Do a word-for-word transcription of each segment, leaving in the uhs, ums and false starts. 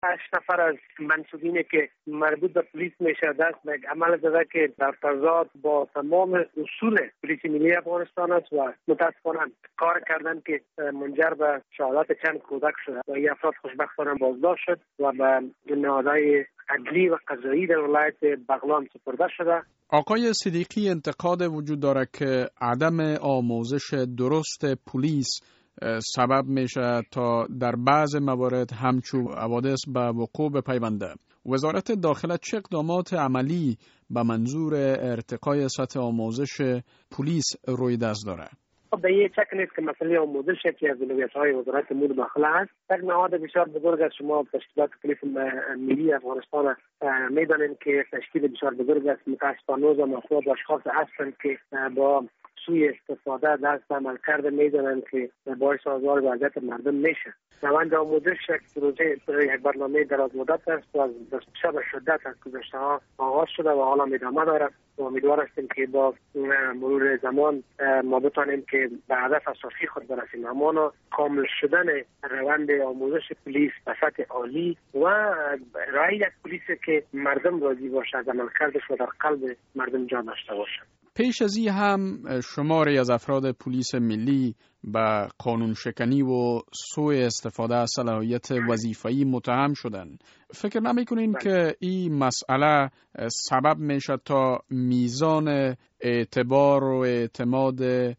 هشت نفر از منصوبینی که مربوط به پلیس میشه دست به عمل داده که در تضاد با تمام اصول پلیس ملی افغانستان است و متاسفانه کار کردن که منجر به شهادت چند کودک شده و این افراد خوشبختانه بازداشت شد و به نهادهای عدلی و قضایی در ولایت بغلان سپرده شده. آقای صدیقی، انتقاد وجود داره که عدم آموزش درست پلیس سبب میشه تا در بعض موارد همچون حوادث به وقوع بپیونده. وزارت داخله چه اقدامات عملی به منظور ارتقای سطح آموزش پلیس روی دست داره؟ به یه چک نیست که مسئله آموزش که از اولویت‌های وزارت امور داخله است. یک نهاد بسیار بزرگ از شما تشکیلات پلیس ملی افغانستان میدانید که تشکیل بسیار بزرگ است. متاسفانه نوزم افراد و اشخاص هستند که با سوی استفاده دست عمل کرده میدانند که باعث آزار و اذیت مردم میشه. روند آموزش یک پروژه یک برنامه دراز مدت است و از شب شدت از گذشته ها آغاز شده و حالا ادامه دارد و امیدوار هستیم که با مرور زمان ما بتانیم که به هدف اساسی خود برسیم. اما کامل شدن روند آموزش پلیس به سطح عالی و رای یک پلیس که مردم راضی باشه از عملکردش و در قلب مردم جا داشته باشه. پیش از این هم شماری از افراد پلیس ملی به قانون شکنی و سوء استفاده از صلاحیت وظیفه‌ای متهم شدند. فکر نمی‌کنین که این مسئله سبب میشه تا میزان اعتبار و اعتماد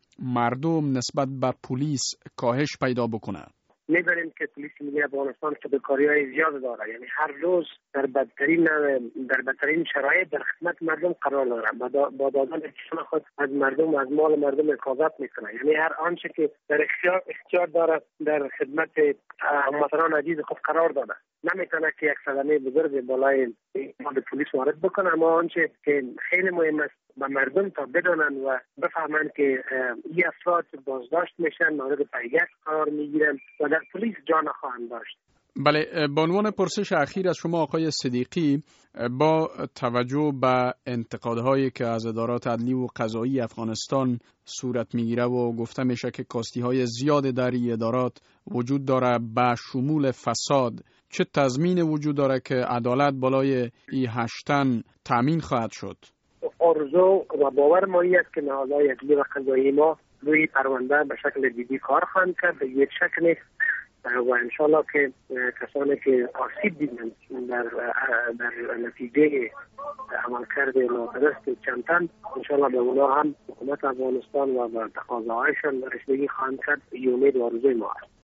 مردم نسبت به پلیس کاهش پیدا بکنه؟ می‌دانیم که پلیس ملی افغانستان فداکاری‌های زیاد داره، یعنی هر روز در بدترین در بدترین شرایط در خدمت مردم قرار داره، با دادن جان خود از مردم از مال مردم حفاظت میکنه. یعنی هر آنچه که در اختیار اختیار داره در خدمت هموطنان عزیز خود قرار داده. نمیتونه که یک صدمه بزرگ بالای اعتماد پلیس وارد بکنه، اما آنچه که خیلی مهم است به مردم تا بدانند و بفهمند که این افراد بازداشت میشن، مورد پیگرد قرار میگیرن و در پلیس جا نخواهند داشت. بله، به عنوان پرسش اخیر از شما آقای صدیقی، با توجه به انتقادهایی که از ادارات عدلی و قضایی افغانستان صورت میگیره و گفته میشه که کاستی‌های زیاد در این ادارات وجود داره به شمول فساد، چه تضمین وجود داره که عدالت بالای این هشتن تامین خواهد شد؟ آرزو و باور ما است که نهادهای عدلی و قضایی ما روی پرونده به شکل جدی کار خواهند کرد. یک شک نیست و انشالله که کسانی که آسیب دیدند در در نتیجه عملکرد نادرست چند تن، انشالله به اونا هم حکومت افغانستان و به تقاضاهایشان رسیدگی خواهند کرد. این امید و آرزوی ما است.